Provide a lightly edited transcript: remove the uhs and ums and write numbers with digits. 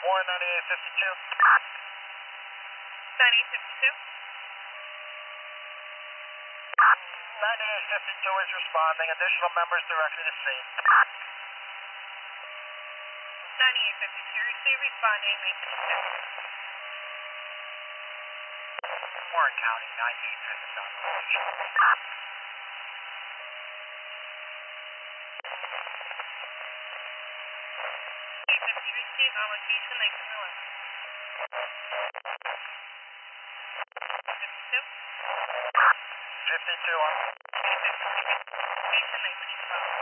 Warren 9852. 9852. 9852 is responding. Additional members directly to scene. 9852, receive responding, 1952. Warren County 9850 on location. 850, receive on location, 1911. 52. 52 on. 850, location, 1912.